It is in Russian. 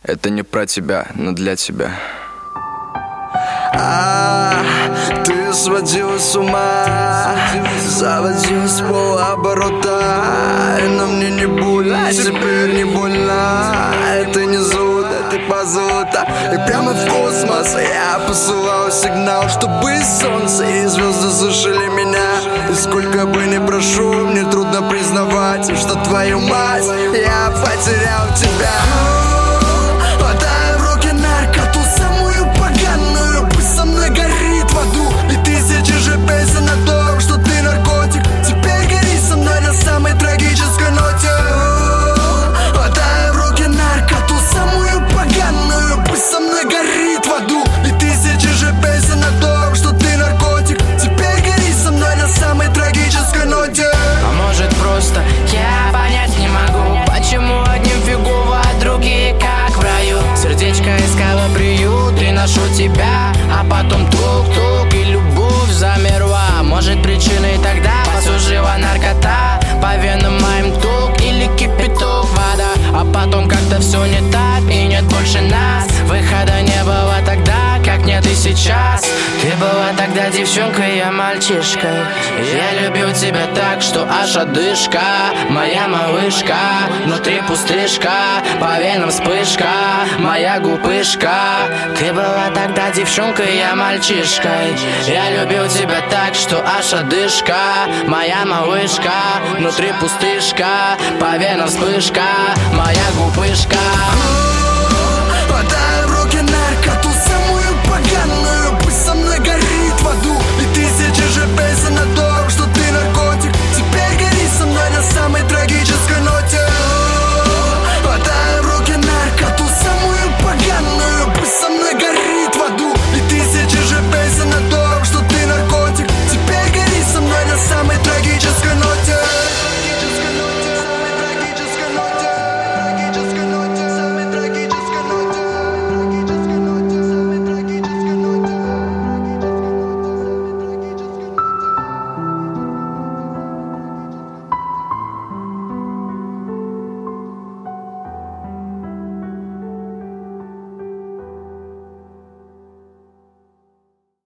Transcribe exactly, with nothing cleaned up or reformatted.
Это не про тебя, но для тебя. А, ты сводила с ума, заводила с полоборота, но мне не больно, теперь не больно. Это не золото, это позолота. И прямо в космос я посылал сигнал, чтобы солнце и звезды слышали меня. И сколько бы ни прошу, мне трудно признавать, что твою мать я потерял тебя. Я понять не могу, почему одним фигово, а другие как в раю. Сердечко искало приют и нашел тебя, а потом тук-тук и любовь замерла. Может, причиной тогда послужила наркота, по венам моим тук или кипяток вода. А потом как-то все не так и нет больше нас. Выхода не было тогда, как нет и сейчас. Ты была тогда девчонкой, я мальчишкой. Я любил тебя так, что аж одышка. Моя малышка, внутри пустышка, по венам вспышка, моя губышка. Ты была тогда девчонкой, я мальчишкой. Я любил тебя так, что аж одышка. Моя малышка, внутри пустышка, по венам вспышка, моя губышка. Подай в руки наркоту, самую поганую, пусть со мной горит в аду. И тысячи же песен о том, что ты наркотик. Теперь гори со мной на самой трагической ноте. Подай в руки наркоту, самую поганую, пусть со мной горит в аду. И тысячи же песен о том, что ты наркотик. Теперь гори со мной на самой трагической ноте.